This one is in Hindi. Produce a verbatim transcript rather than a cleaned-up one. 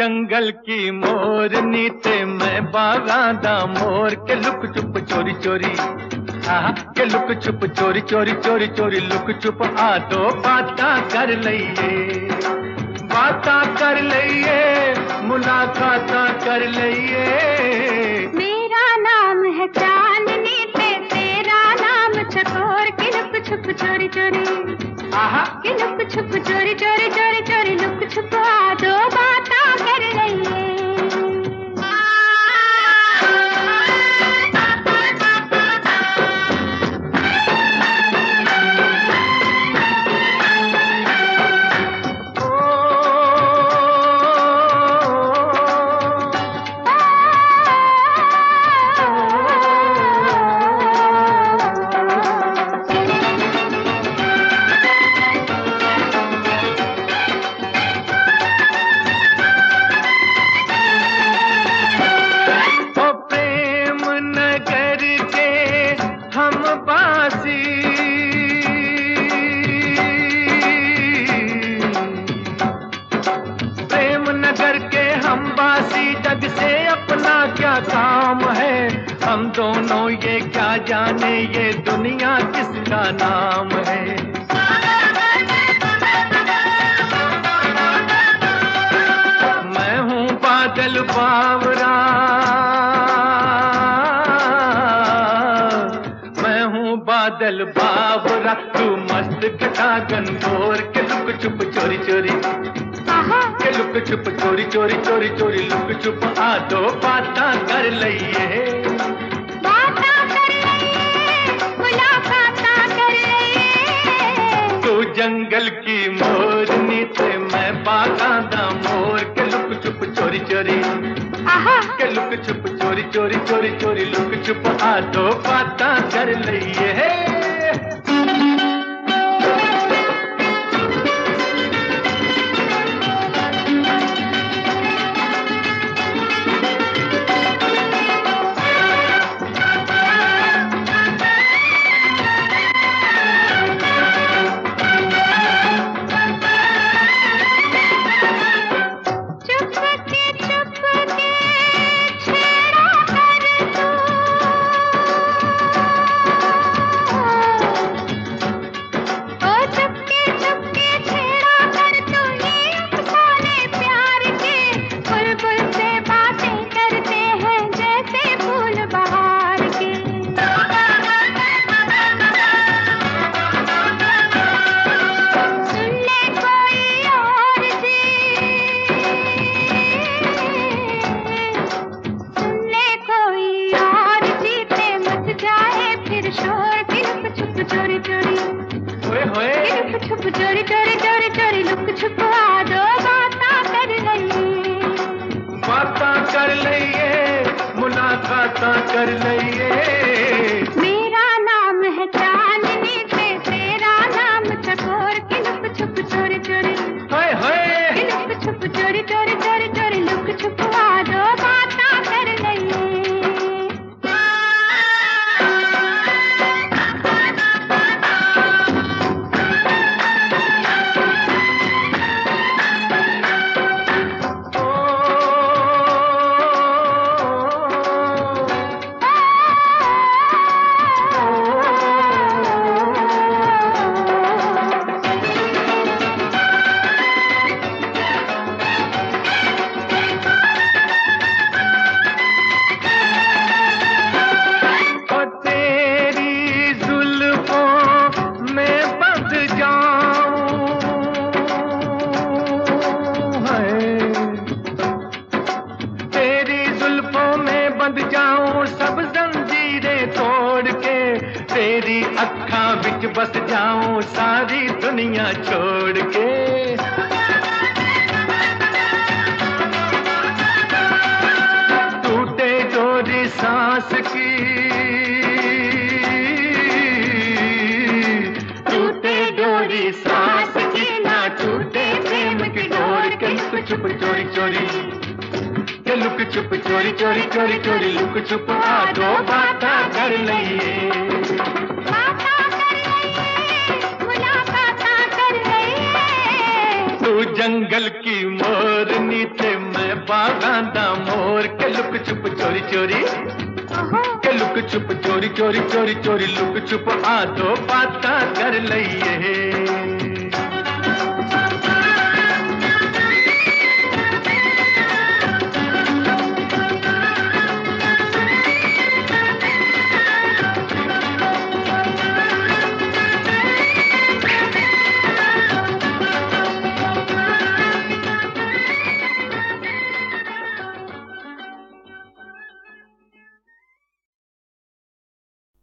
जंगल की मोरनी ते मैं बागां दा मोर के लुक चुप चोरी चोरी आहा के लुक चुप चोरी चोरी चोरी चोरी लुक चुप आ दो बातां कर लईए बातां कर लईए मुलाकातां कर लईए। मेरा नाम है चांदनी ते तेरा नाम चकोर के लुक छुप चोरी चोरी आहा के लुक छुप चोरी चोरी चोरी चोरी लुक छुप आ दो बातां कर लईए। प्रेम नगर के हम बासी जग से अपना क्या काम है हम दोनों ये क्या जाने ये दुनिया किसका नाम है। मैं हूँ बादल बावरा मैं हूँ बादल बावरा तू मस्त घटा गंदोर के लुक चुप चोरी चोरी के लुक चुप चोरी चोरी चोरी चोरी लुक चुप आ दो बातां कर लईए बातां कर लईए मुलाकातां कर लईए। तू जंगल की मोरनी ते मैं बागां दा मोर के लुक चुप चोरी चोरी आहा के लुक चुप चोरी चोरी चोरी चोरी लुक चुप आ दो बातां कर लईए। छुप चोरी चोरी चोरी चोरी लुक छुप आ दो बातां कर लईए बातां कर लईए मुलाकातां कर लईए। मेरा नाम है चांदनी ते तेरा नाम चकोर के लुक छुप चोरी चोरी हाय हाय के लुक छुप चोरी चोरी चोरी चोरी लुक छुप आ दो बातां कर लईए। बंद जाऊं सब जंजीरें तोड़ के तेरी अक्खां विच बस जाऊं सारी दुनिया छोड़ के। टूटे डोरी सांस की टूटे डोरी सांस की ना टूटे प्रेम की डोर के लुक छुप चोरी चोरी के लुक छुप चोरी चोरी चोरी चोरी लुक छुप आ दो बातां कर लईए बातां कर लईए मुलाकातां कर लईए। तू जंगल की मोरनी ते मैं बागां दा मोर के लुक छुप चोरी चोरी के लुक छुप चोरी चोरी चोरी चोरी लुक छुप आ दो बातां कर लईए।